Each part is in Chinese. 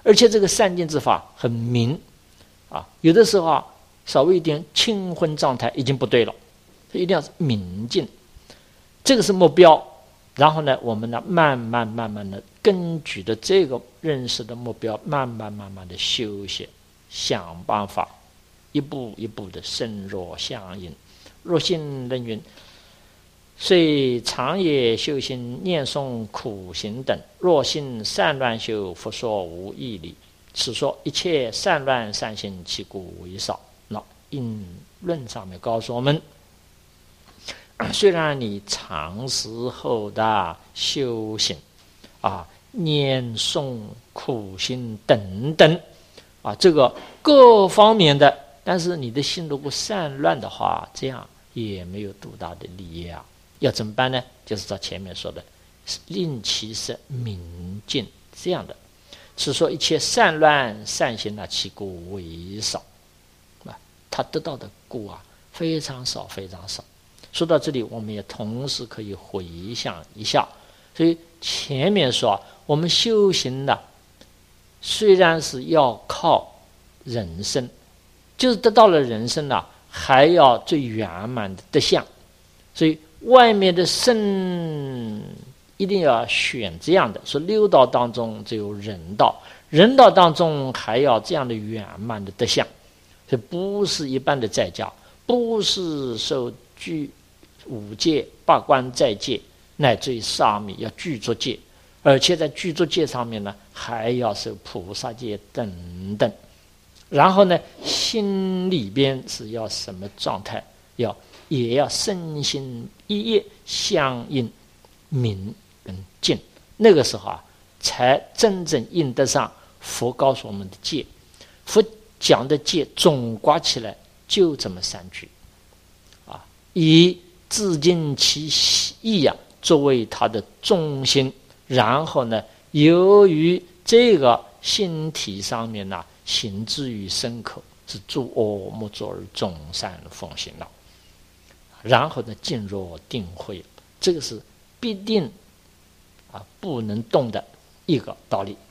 而且这个善尽之法很明有的时候稍微一点清昏状态已经不对了，一定要明净，这个是目标。然后呢，我们呢慢慢的根据的这个认识的目标，慢慢的修习，想办法一步一步的深入相应。若信人云：虽长夜修行念诵苦行等，若信善乱修，复说无义理。此说一切善乱善行，其故为少。那因论上面告诉我们，虽然你长时候的修行念诵苦行等等这个各方面的，但是你的心如果散乱的话，这样也没有多大的利益要怎么办呢？就是照前面说的，令其是明净这样的。是说一切善乱善行其故为少他得到的故非常少非常少。说到这里，我们也同时可以回想一下，所以前面说我们修行虽然是要靠人生，就是得到了人生还要最圆满的德相，所以外面的生一定要选这样的，说六道当中只有人道，人道当中还要这样的圆满的德相，这不是一般的在家，不是受具五戒八关斋戒，乃至于上面要具足戒，而且在具足戒上面呢，还要受菩萨戒等等。然后呢，心里边是要什么状态？也要身心一业相应明跟净，那个时候才真正应得上佛告诉我们的戒。佛讲的戒总括起来就这么三句以自尽其意作为他的中心，然后呢，由于这个心体上面行之于身口，是诸恶莫作而众善奉行了，然后呢进入定慧，这个是必定不能动的一个道理。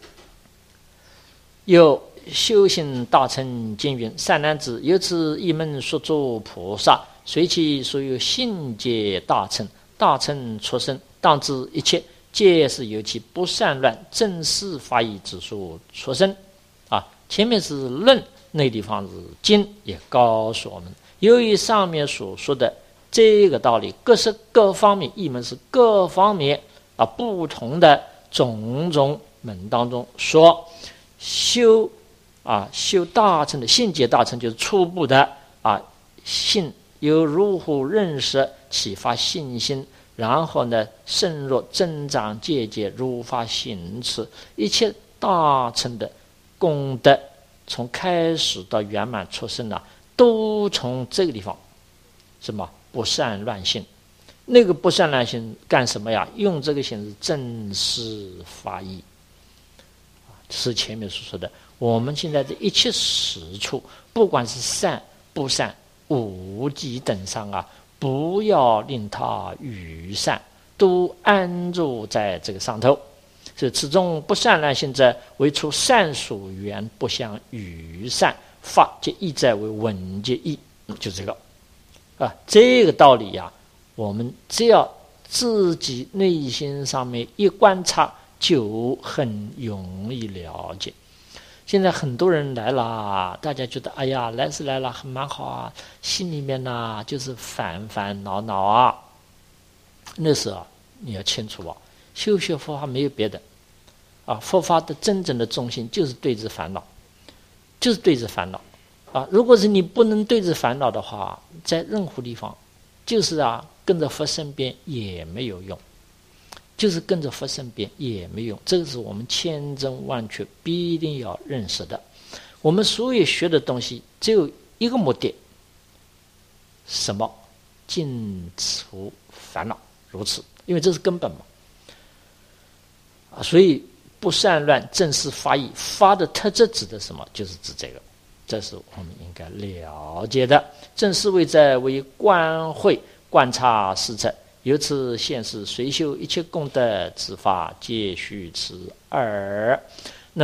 有修行大乘经云：善男子，由此一门说诸菩萨，随其所有信解大乘，大乘出生，当知一切皆是由其不善乱正式法义之所出生前面是论，那地方是经，也告诉我们，由于上面所说的这个道理，各是各方面，一门是各方面不同的种种门当中说修大乘的信解大乘，就是初步的信，由如乎认识启发信心，然后呢深入增长戒戒，如法行持，一切大乘的功德从开始到圆满出生都从这个地方什么不善乱性。那个不善乱性干什么呀？用这个心是正式法义，是前面所说的。我们现在的一切实处，不管是善不善无忌等上不要令它逾善，都安住在这个上头。是此中不善乱性者，为出善属缘，不相逾善，法皆意在为文皆义，就这个这个道理我们只要自己内心上面一观察，就很容易了解。现在很多人来了，大家觉得哎呀，来是来了，很蛮好心里面就是烦烦恼恼那时候你要清楚修学佛法没有别的佛法的真正的中心就是对治烦恼，就是对治烦恼如果是你不能对治烦恼的话，在任何地方就是跟着佛身边也没有用，就是跟着佛身边也没用。这个是我们千真万确必定要认识的。我们所有学的东西只有一个目的，什么？尽除烦恼，如此，因为这是根本嘛所以不善乱正是法义，法的特质指的什么？就是指这个，这是我们应该了解的。正是为在为观会观察实则，由此现世随修一切功德之法，皆须此耳。那么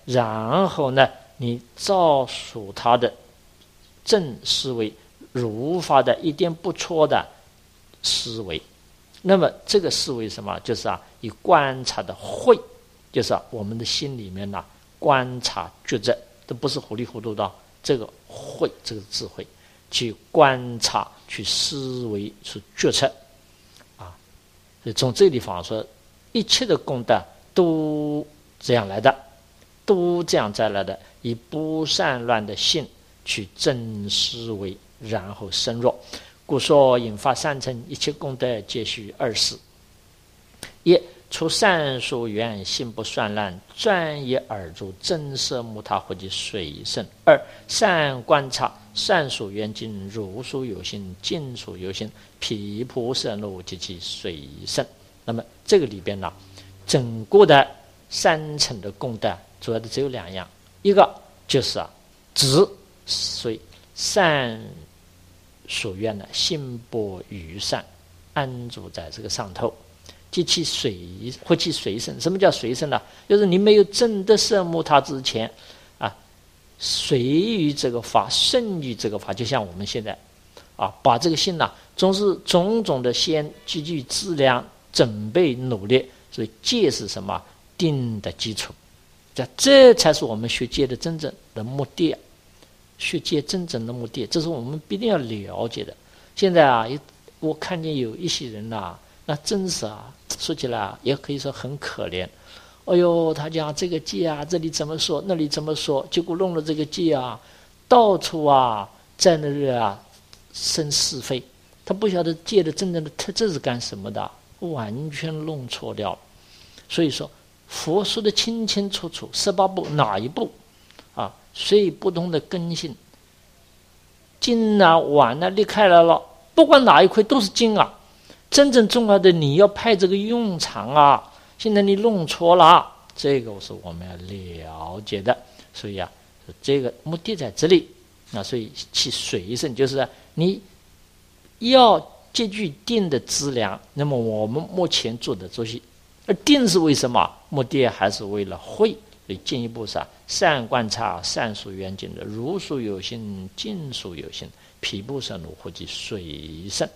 然后呢，你照属他的正思维，如法的一点不错的思维。那么这个思维什么？就是以观察的慧，就是我们的心里面观察觉知，都不是糊里糊涂的，这个慧，这个智慧，去观察，去思维，去决策所以从这个地方说，一切的功德都这样来的，都这样再来的，以不散乱的性去正思维，然后深入。故说引发三乘一切功德皆须二事：一、除善所缘心不散乱，专一耳住真色目他或及随身；二、善观察善所缘境，如所有心，境所有心，毗婆舍怒及其随身。那么这个里边整个的三乘的功德主要的只有两样，一个就是止，所以善所愿的心不于善，安住在这个上头，及其随或其随身。什么叫随身呢？就是你没有证得色目他之前随于这个法，胜于这个法。就像我们现在把这个心总是种种的先积聚资粮，准备努力，所以戒是什么？定的基础。这才是我们学戒的真正的目的。学戒真正的目的，这是我们必定要了解的。现在我看见有一些人那真是说起来也可以说很可怜。哎呦，他讲这个戒这里怎么说，那里怎么说，结果弄了这个戒到处在那里生是非。他不晓得戒的真正的特质是干什么的，完全弄错掉了。所以说佛说的清清楚楚，18部哪一部虽不同的根性，经碗离开来了，不管哪一块都是经真正重要的你要派这个用场现在你弄错了，这个是我们要了解的。所以这个目的在这里所以其随身就是你要积聚定的资粮。那么我们目前做的这些，而定是为什么？目的还是为了慧。所以进一步善观察善所缘境的，如所有心，境所有心，毗婆舍怒或及随身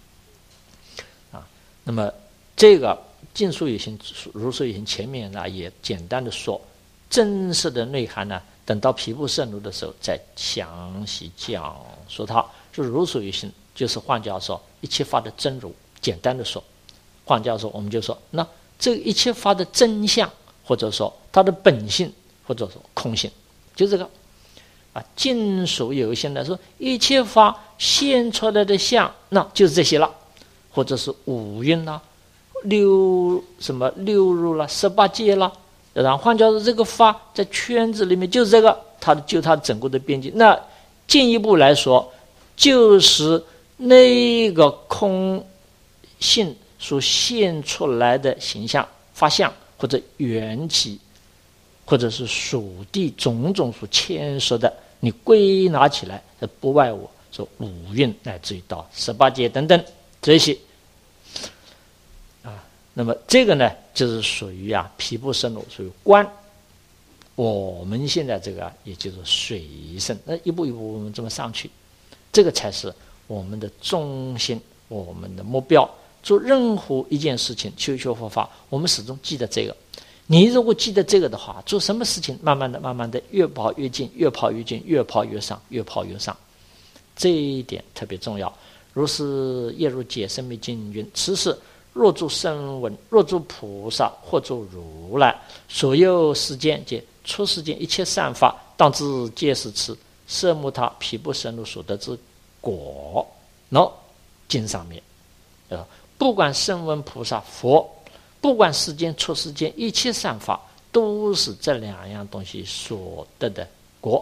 那么这个境所有心，如所有心前面也简单的说，真实的内涵等到毗婆舍怒的时候再详细讲说它。就如所有心，就是换句话说，一切法的真如。简单的说，换句话说，我们就说那这一切法的真相，或者说它的本性，或者说空性，就这个境所有心来说，一切法现出来的相，那就是这些了，或者是五蕴六入了18界了。然后换句话说，这个法在圈子里面就是这个，它整个的边界。那进一步来说，就是那个空性所现出来的形象、法相或者缘起，或者是属地种种所牵涉的，你归纳起来，不外乎说五蕴乃至于到18界等等这些那么这个呢，就是属于毗婆舍怒，属于观。我们现在这个也就是随身，那一步一步我们这么上去，这个才是我们的中心，我们的目标。做任何一件事情，修学佛法，我们始终记得这个。你如果记得这个的话，做什么事情慢慢的越跑越近，越跑越近，越跑越上，越跑越上。这一点特别重要。如是业入解深密经云：此时若诸声闻，若诸菩萨，或诸如来，所有世间皆出世间一切善法，当知皆是此色目他毗婆舍怒所得之果。经上面不管声闻菩萨佛，不管世间出世间一切善法，都是这两样东西所得的果。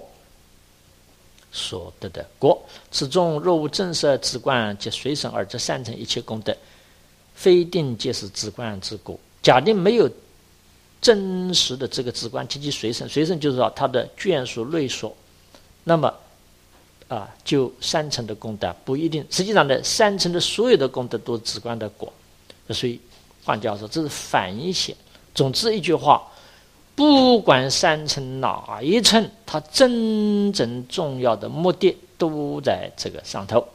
此中若无正色直观及随身二者三乘一切功德，非定皆是直观之果。假定没有真实的这个直观及其随身，随身就是说它的眷属类属，那么就三乘的功德不一定。实际上呢，三乘的所有的功德都是直观的果。所以换句话说，这是反显。总之一句话， 不管三乘哪一乘，它真正重要的目的都在这个上头。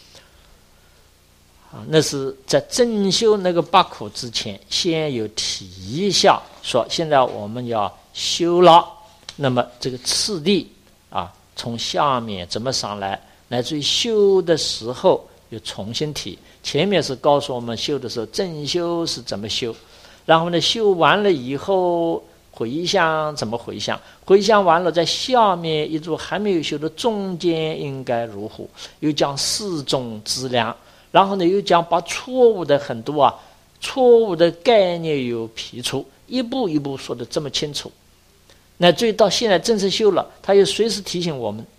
那是在正修那个八苦之前，先有提一下，说现在我们要修了，那么这个次第从下面怎么上来，乃至于修的时候又重新提。前面是告诉我们修的时候正修是怎么修，然后呢修完了以后回向怎么回向，回向完了在下面一组还没有修的中间应该如何，又讲四种资粮，然后呢又讲把错误的很多错误的概念有批除，一步一步说的这么清楚。那至于到现在正式修了，他又随时提醒我们，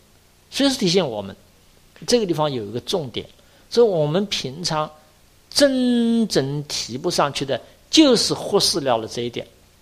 这个地方有一个重点，所以我们平常真正提不上去的，就是忽视了这一点，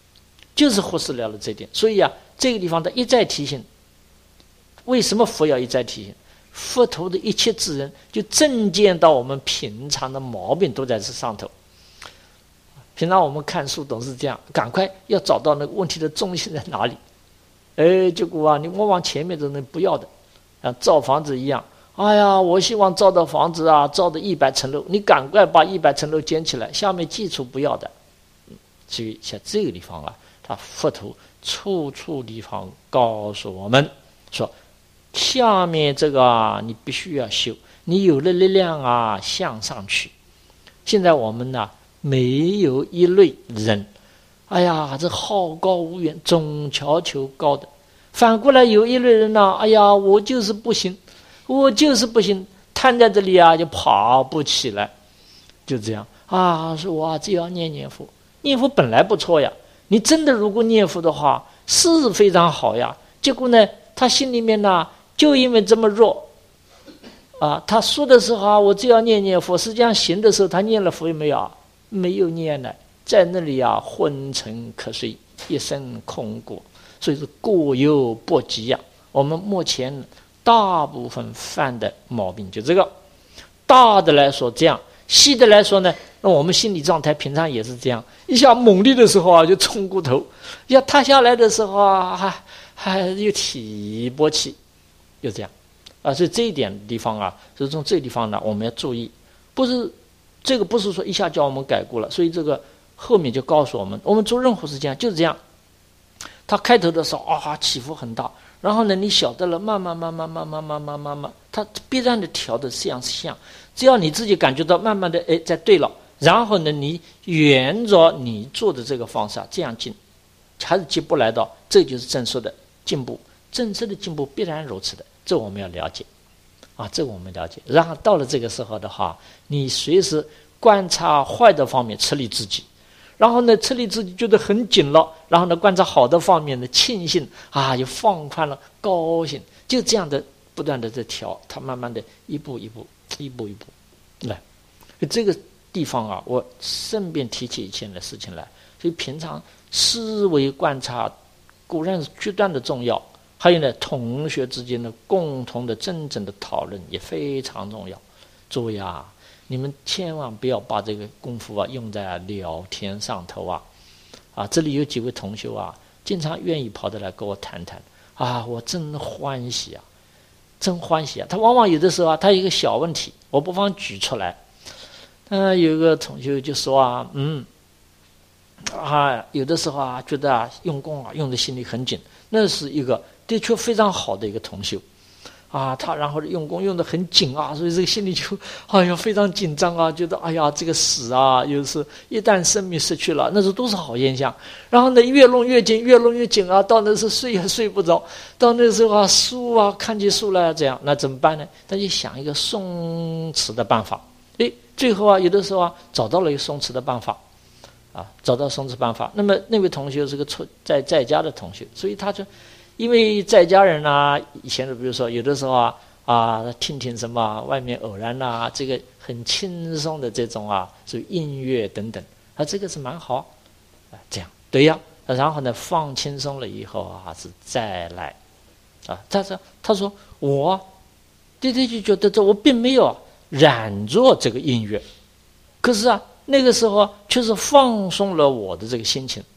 所以这个地方他一再提醒。为什么佛要一再提醒？佛陀的一切智人就正见到我们平常的毛病都在这上头。平常我们看书都是这样，赶快要找到那个问题的中心在哪里。结果你往前面的人不要的，像造房子一样，我希望造的房子造的100层楼，你赶快把100层楼建起来，下面基础不要的。所以像这个地方他佛陀处处地方告诉我们说，下面这个你必须要修，你有了力量向上去。现在我们没有一类人，这好高骛远，总求高的。反过来有一类人我就是不行，瘫在这里就爬不起来，就这样说我只要念佛，念佛本来不错呀，你真的如果念佛的话是非常好呀。结果呢，他心里面就因为这么弱他说的时候我只要念佛，实际上行的时候他念了佛有没有？没有念了，在那里昏沉瞌睡，一生空过。所以是过犹不及我们目前大部分犯的毛病就这个。大的来说这样，细的来说呢，那我们心理状态平常也是这样，一下猛烈的时候就冲过头，要塌下来的时候还又提不起，就这样所以这一点地方所以从这个地方我们要注意，不是说一下叫我们改过了。所以这个后面就告诉我们做任何事情就是这样，他开头的时候起伏很大，然后呢你晓得了，慢慢他必然的调的像，只要你自己感觉到慢慢的在对了，然后呢你沿着你做的这个方式这样进，还是进不来的，这就是正式的进步。正式的进步必然如此的，这我们要了解这个我们了解。然后到了这个时候的话，你随时观察坏的方面，吃力自己，然后呢吃力自己觉得很紧了，然后呢观察好的方面的庆幸又放宽了，高兴，就这样的不断的在调，它慢慢的一步一步来。这个地方我顺便提起以前的事情来。所以平常思维观察固然是决断的重要，还有呢同学之间的共同的真正的讨论也非常重要。诸位你们千万不要把这个功夫用在聊天上头这里有几位同学经常愿意跑得来跟我谈谈我真欢喜他往往有的时候他有一个小问题，我不妨举出来。有一个同学就说有的时候觉得用功用的心里很紧，那是一个的确非常好的一个同修他然后用功用得很紧所以这个心里就非常紧张觉得这个死有时一旦生命失去了，那是都是好现象。然后呢越弄越紧到那时睡也睡不着，到那时候书看起书来这样，那怎么办呢？他就想一个松弛的办法。最后有的时候找到了一个松弛的办法那么那位同学是个在家的同学，所以他就因为在家人以前的比如说有的时候听什么外面偶然这个很轻松的这种所以音乐等等这个是蛮好这样对呀。然后呢放轻松了以后是再来他说我对就觉得我并没有染着这个音乐，可是那个时候却是放松了我的这个心情，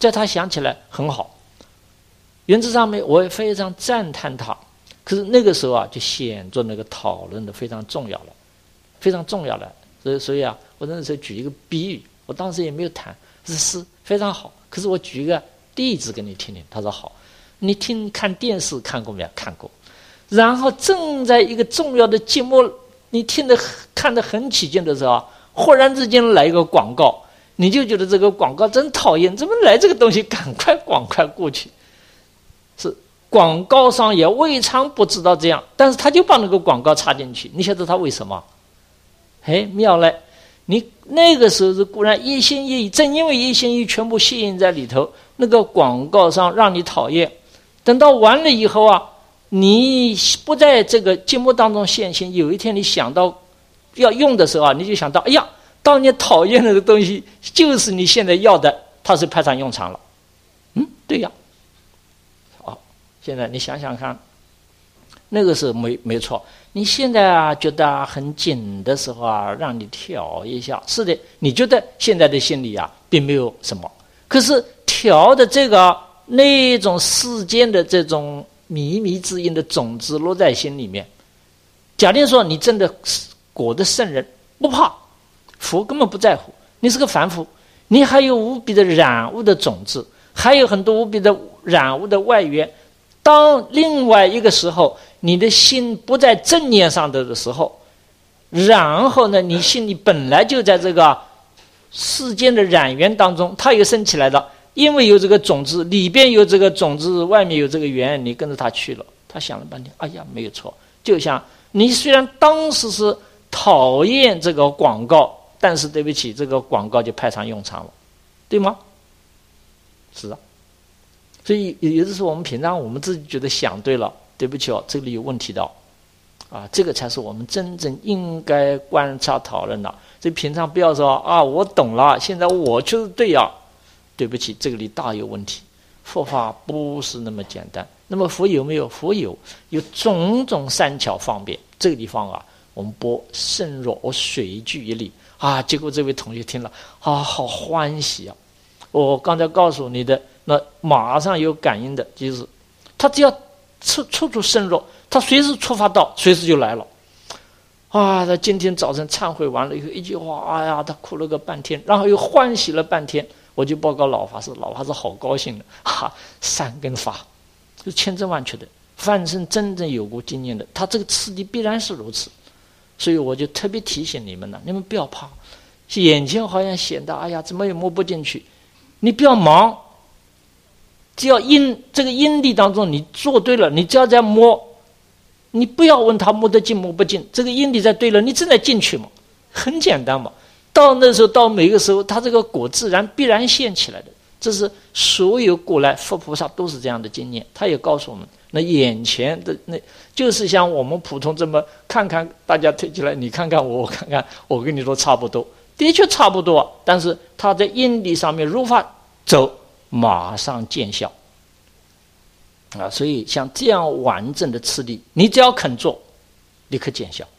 在他想起来很好，原则上面我也非常赞叹他。可是那个时候啊，就显着那个讨论的非常重要了，非常重要了。所以啊，我那时候举一个比喻，我当时也没有谈，是非常好。可是我举一个例子给你听听。他说好，你看电视看过没有？看过。然后正在一个重要的节目，你看得很起劲的时候，忽然之间来一个广告，你就觉得这个广告真讨厌，怎么来这个东西？赶快过去。是广告商也未尝不知道这样，但是他就把那个广告插进去。你晓得他为什么？妙了！你那个时候是固然一心一意，正因为一心一意全部吸引在里头，那个广告商让你讨厌。等到完了以后啊，你不在这个节目当中现行，有一天你想到要用的时候啊，你就想到，哎呀，当年讨厌那个东西就是你现在要的，它是派上用场了。对呀。好，现在你想想看，那个时候没错。你现在啊觉得很紧的时候啊，让你调一下。是的，你觉得现在的心里啊并没有什么，可是调的这个那种世间的这种靡靡之音的种子落在心里面。假定说你真的果的圣人，不怕，佛根本不在乎，你是个凡夫，你还有无比的染污的种子，还有很多无比的染污的外缘。当另外一个时候你的心不在正念上的时候，然后呢，你心里本来就在这个世间的染缘当中，它也升起来了，因为有这个种子，里边有这个种子，外面有这个缘，你跟着它去了。他想了半天，哎呀，没有错。就像你虽然当时是讨厌这个广告，但是对不起，这个广告就派上用场了，对吗？是啊。所以有的时候我们平常我们自己觉得想对了，对不起哦，这里有问题的啊，这个才是我们真正应该观察讨论的。所以平常不要说啊，我懂了，现在我就是对呀，对不起，这个里大有问题。佛法不是那么简单。那么佛有没有？佛有种种善巧方便。这个地方啊，我们播深入，我水句一例啊，结果这位同学听了啊，好欢喜啊！我刚才告诉你的，那马上有感应的，就是他只要处深入，他随时触发到，随时就来了。啊，他今天早晨忏悔完了以后，一句话，哎呀，他哭了个半天，然后又欢喜了半天。我就报告老法师，老法师好高兴的，善根法是千真万确的，凡是真正有过经验的，他这个次第必然是如此。所以我就特别提醒你们了，你们不要怕，眼前好像显得哎呀怎么也摸不进去，你不要忙，只要这个因力当中你做对了，你只要在摸，你不要问他摸得进摸不进，这个因力在对了，你正在进去嘛，很简单嘛。到那时候，到每个时候，他这个果自然必然现起来的。这是所有过来佛菩萨都是这样的经验。他也告诉我们，那眼前的那就是像我们普通这么看看，大家推起来，你看看我看看，我跟你说差不多，的确差不多。但是他在因力上面如法走，马上见效啊！所以像这样完整的次第，你只要肯做，立刻见效。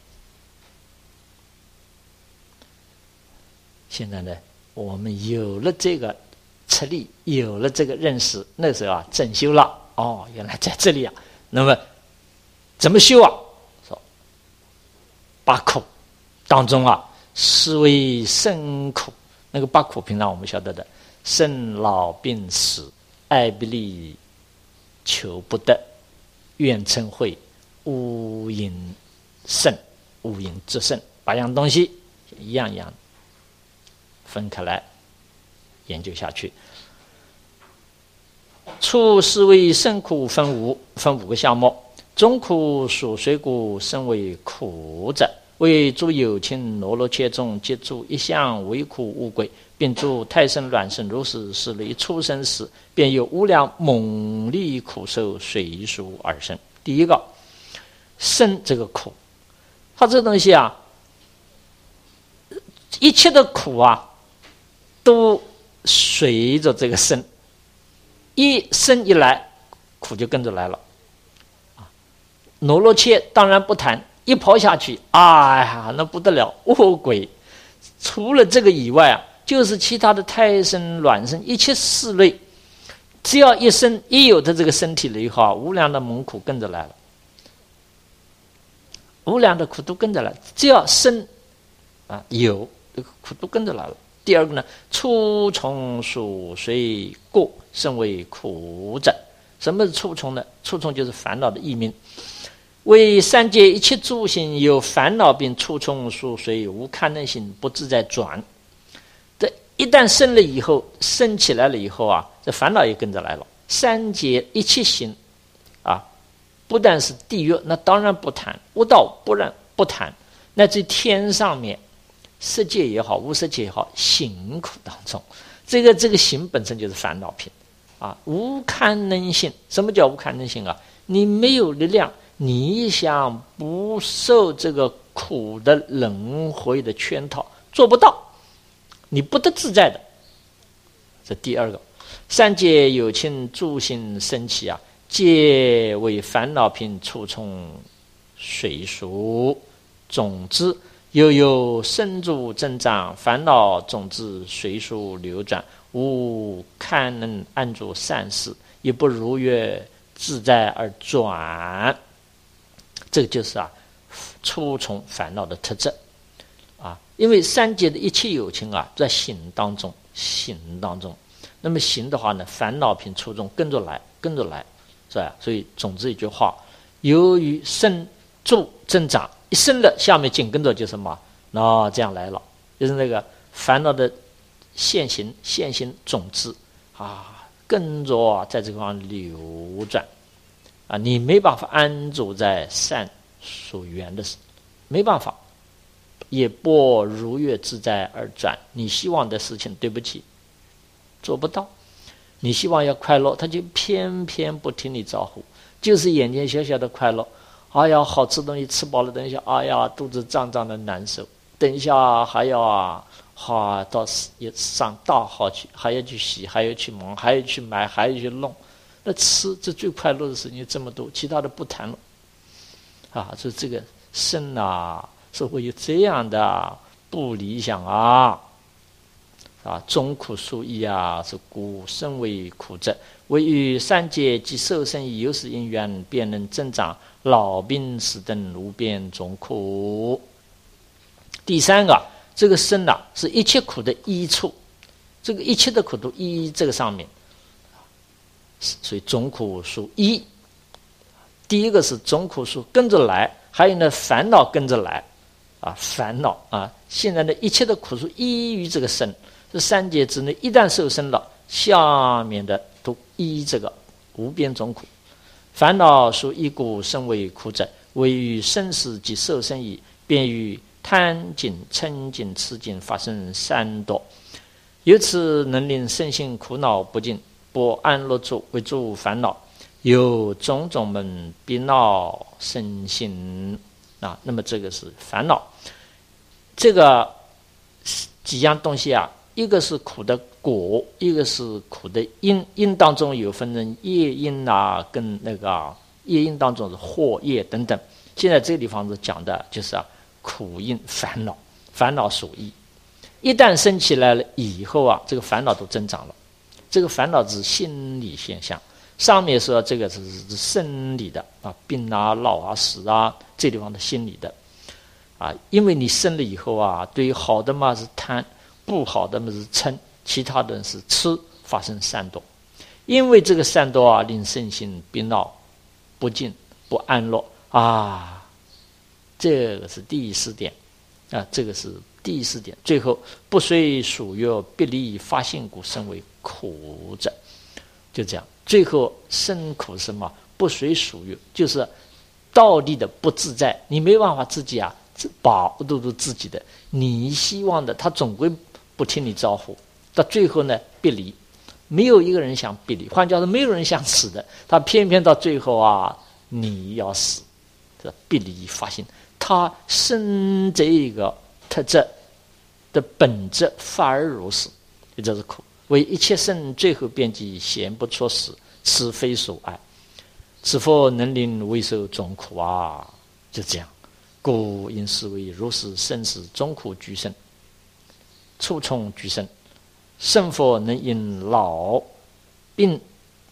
现在呢，我们有了这个吃力，有了这个认识，那时候啊，正修了。哦，原来在这里啊。那么怎么修啊？说八苦当中啊，是为生苦。那个八苦，平常我们晓得的：生老病死、爱不利、求不得、怨嗔恚、无因胜、无因之胜，八样东西，一样一样分开来研究下去。初是为生苦，分五个项目。中苦属水谷，身为苦者，为诸有情罗罗切中，皆诸一向为苦无鬼，并诸胎生卵生如是，是类出生时，便有无量猛力苦受随属而生。第一个生这个苦，它这个东西啊，一切的苦啊都随着这个生，一生一来，苦就跟着来了。罗罗切当然不谈，一刨下去，哎呀，那不得了，恶鬼。除了这个以外啊，就是其他的胎生、卵生，一切四类只要一生一有的这个身体了以后啊，无量的猛苦跟着来了，无量的苦都跟着来，只要生啊有这个苦都跟着来了。第二个呢，初从属随过，甚为苦者。什么是初从呢？初从就是烦恼的异名。为三界一切诸行有烦恼病，初从属随，无堪能行，不自在转。这一旦生了以后，生起来了以后啊，这烦恼也跟着来了。三界一切行啊，不但是地狱，那当然不谈；悟道不谈，乃至天上面，色界也好，无色界也好，行苦当中，这个行本身就是烦恼品啊，无堪能行。什么叫无堪能行啊？你没有力量，你想不受这个苦的轮回的圈套，做不到，你不得自在的。这第二个，三界有情诸行生起啊，皆为烦恼品，初从随属种子，又有生住增长，烦恼种子随属流转，无堪能安住善事，也不如愿自在而转。这个就是初从烦恼的特质啊。因为三界的一切有情啊，在行当中，那么行的话呢，烦恼品初从跟着来，是吧？所以总之一句话，由于生住增长，一生了，下面紧跟着就什么？这样来了，就是那个烦恼的现行种子啊，跟着在这个地方流转啊，你没办法安住在善所缘的事，没办法，也不如愿自在而转。你希望的事情，对不起，做不到。你希望要快乐，他就偏偏不听你招呼，就是眼前小小的快乐。哎呀，好吃东西吃饱了，等一下，哎呀，肚子胀胀的难受。等一下还要到上大号去，还要去洗，还要去忙，还要去买，还要去弄。那吃这最快乐的事情这么多，其他的不谈了所以这个生是会有这样的不理想终苦属意是故生为苦者。唯于三界及受生以有时因缘，便能增长老病死等无边种苦。第三个，这个生是一切苦的依处，这个一切的苦都依这个上面，所以种苦属依。第一个是种苦属跟着来，还有呢烦恼跟着来烦恼现在的一切的苦属依于这个生。这三界之内一旦受生了，下面的都依这个无边种苦。烦恼属一故生为苦者，唯于生死及受生矣，便于贪尽、嗔尽、痴尽发生三多，由此能令身心苦恼不尽，不安乐住，为诸烦恼，有种种门逼恼身心那么这个是烦恼。这个几样东西一个是苦的果，一个是苦的因。因当中有分成业因跟那个业因当中是祸业等等。现在这个地方是讲的就是苦因烦恼，烦恼属意。一旦生起来了以后这个烦恼都增长了。这个烦恼是心理现象，上面说这个是生理的病老死这地方的心理的因为你生了以后对于好的嘛是贪，不好的嘛是嗔，其他的是痴，发生三多。因为这个三多令身心逼恼不尽，不安乐这个是第四点这个是第四点。最后不随属欲必离发现故生为苦者，就这样。最后生苦是什么？不随属欲，就是道理的不自在，你没办法自己保护住自己的，你希望的他总归不听你招呼，到最后呢别离。没有一个人想别离，换句话说没有人想死的，他偏偏到最后你要死，这别离发心。他生这个特质的本质反而如此，也就是苦。为一切生最后便即闲不出死，此非所爱，此佛能令为受种苦就这样。故因是为如是生死种苦俱生，初从俱生。圣佛能因老病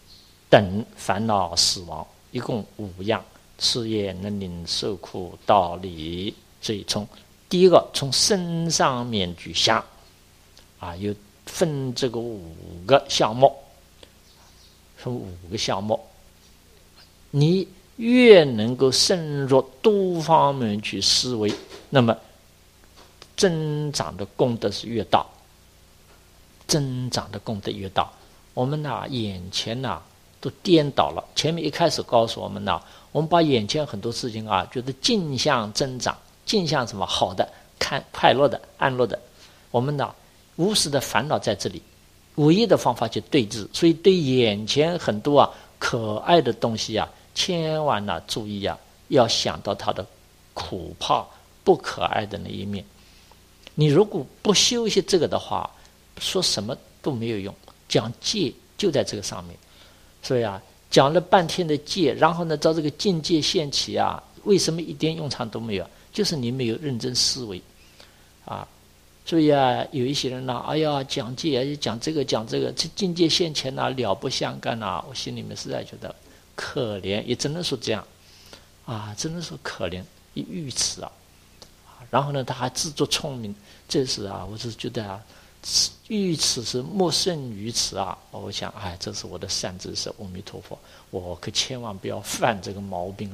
等烦恼死亡，一共5样，此也能令受苦道理。所以从第一个从身上面去想有分这个5个项目，分5个项目，你越能够深入多方面去思维，那么增长的功德是越大，增长的功德越大。我们眼前都颠倒了。前面一开始告诉我们我们把眼前很多事情觉得镜像增长，镜像什么好的、看快乐的、安乐的，我们无时的烦恼在这里，唯一的方法就对治。所以对眼前很多可爱的东西千万注意要想到它的苦怕不可爱的那一面。你如果不修习这个的话，说什么都没有用。讲戒就在这个上面，所以讲了半天的戒，然后呢照这个境界现起为什么一点用场都没有？就是你没有认真思维所以有一些人哎呀讲戒讲这个讲这个，这境界现前了不相干我心里面实在觉得可怜，也只能说这样只能说可怜，一愚痴然后呢他还自作聪明，这是我是觉得愚痴是莫胜于此我想这是我的善知识阿弥陀佛，我可千万不要犯这个毛病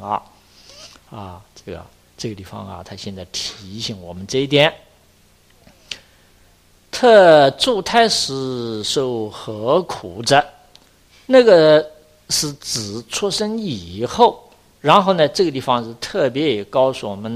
这个地方他现在提醒我们这一点。特助胎时受何苦者，那个是指出生以后，然后呢这个地方是特别也告诉我们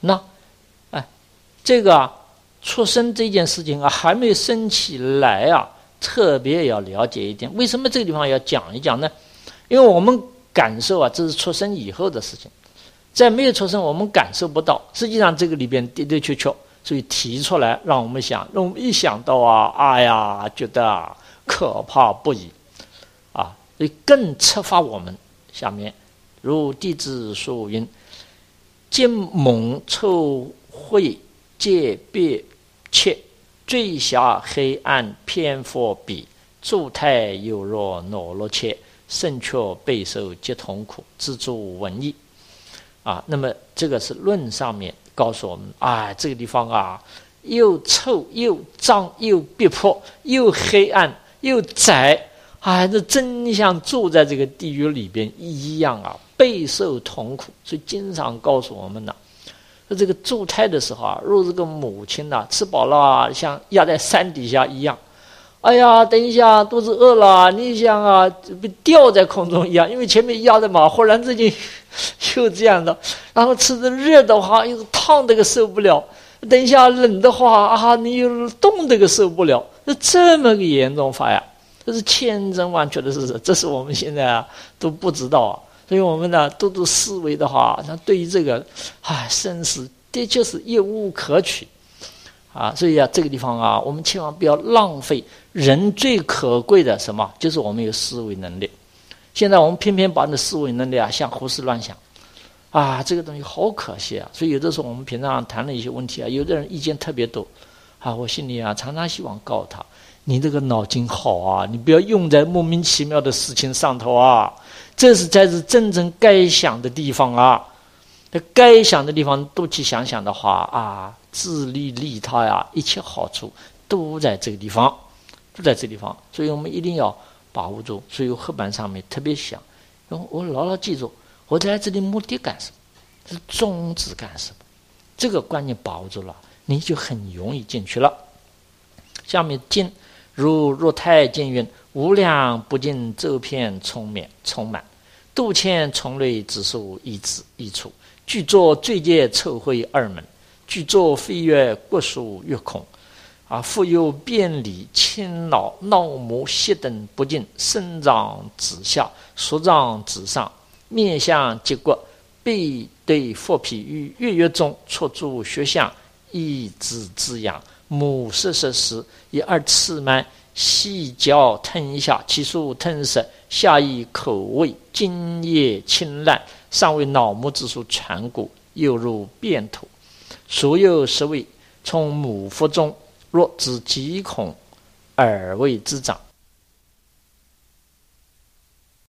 这个出生这件事情还没有生起来特别要了解一点。为什么这个地方要讲一讲呢？因为我们感受这是出生以后的事情，在没有出生我们感受不到，实际上这个里边的的确确，所以提出来让我们想，让我们一想到觉得可怕不已所以更策发我们。下面如弟子所云，见猛臭秽戒别切，坠下黑暗偏佛比，助胎有若懦弱切，胜却备受皆痛苦，知诸文义那么这个是论上面告诉我们这个地方又臭又脏又逼迫又黑暗又窄这真像住在这个地狱里边一样备受痛苦。所以经常告诉我们这个助胎的时候若这个母亲吃饱了像压在山底下一样，哎呀等一下肚子饿了，你想被吊在空中一样，因为前面压的嘛，忽然之间又这样的，然后吃的热的话又烫的个受不了，等一下冷的话你又冻的个受不了，是这么个严重法这是千真万确的事实，这是我们现在都不知道所以我们多思维的话，那对于这个生死的确是一无可取所以这个地方我们千万不要浪费。人最可贵的什么？就是我们有思维能力。现在我们偏偏把那思维能力像胡思乱想这个东西好可惜所以有的时候我们平常谈了一些问题有的人意见特别多我心里常常希望告诉他，你这个脑筋好你不要用在莫名其妙的事情上头这才是真正该想的地方该想的地方都去想想的话自利利他一切好处都在这个地方，都在这个地方。所以我们一定要把握住。所以黑板上面特别想，我牢牢记住，我在这里目的干什么，是宗旨干什么，这个观念把握住了，你就很容易进去了。下面经如若太经云，无量不尽周遍充满，度千从类指数一处，具作罪戒臭秽二门，具作飞跃国属越恐复有变理轻脑闹魔蝎等不尽，生长指下，所长指上，面向结果，背对佛皮于月月中撮住学相，一指滋养，母色时以二次慢，细嚼吞下，其数吞食，下以口味津液清烂，尚为脑目之数传骨，又入变土。所有食味从母腹中，若知极恐耳味之长，